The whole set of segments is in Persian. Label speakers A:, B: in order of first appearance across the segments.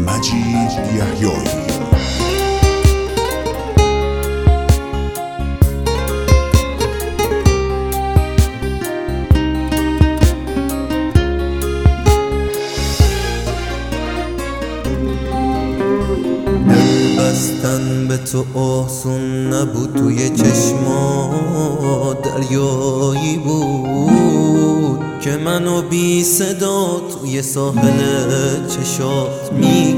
A: مجید یحیایی.
B: بستن به تو آسون نبود، توی چشمات دریایی بود که منو بی صدا توی ساحل چشات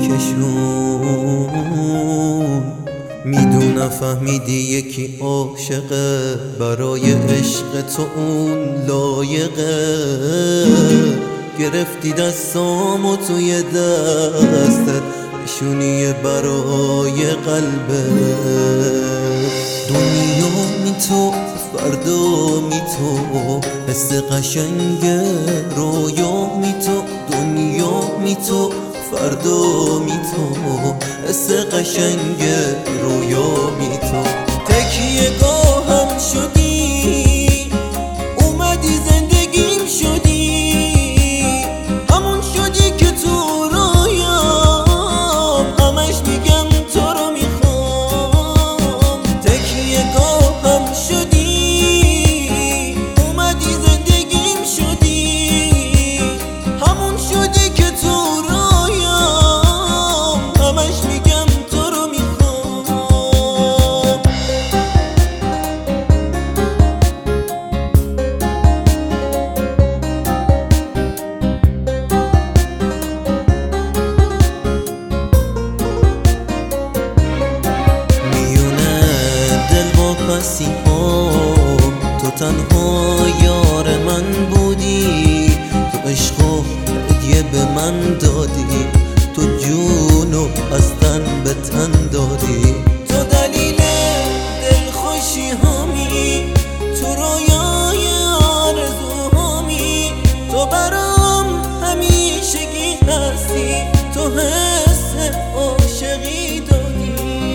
B: میکشون. میدونم فهمیدی یکی عاشقه، برای عشق تو اون لایقه. گرفتی دستامو توی دستت، نشونیه برای قلبه. دنیا می تو فردا می تو، حس قشنگ رویا می تو. دنیا می تو فردا می تو، حس قشنگ رویا می تو. تکیه گاهم شدی، اومدی زندگیم شدی، همون شدی که تو رویام همش میگم تو رو میخوام. تکیه گاهم شدی، اومدی زندگیم شدی، همون شدی که تو رویام همش میگم تو رو میخوام. تو تنها یار من بودی، تو عشق و هدیه به من دادی، تو جونو از تن به تن دادی. تو دلیل دلخوشی هامی، تو رویای آرزوهامی، تو برام همیشگی هستی، تو حس عاشقی دادی.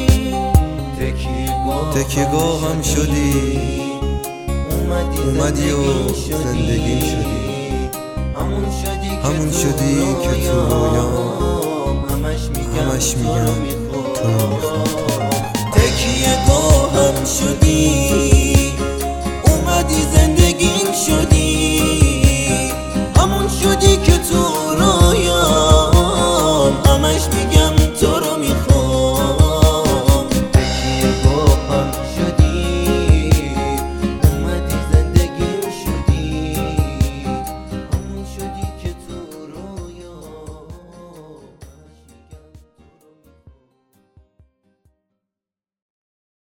B: تکیه‌گاهم شدی، اومدی و زندگیم شدی، همون شدی که تو رویام همش میگم تو رو میخوام. تکیه‌گاهم شدی،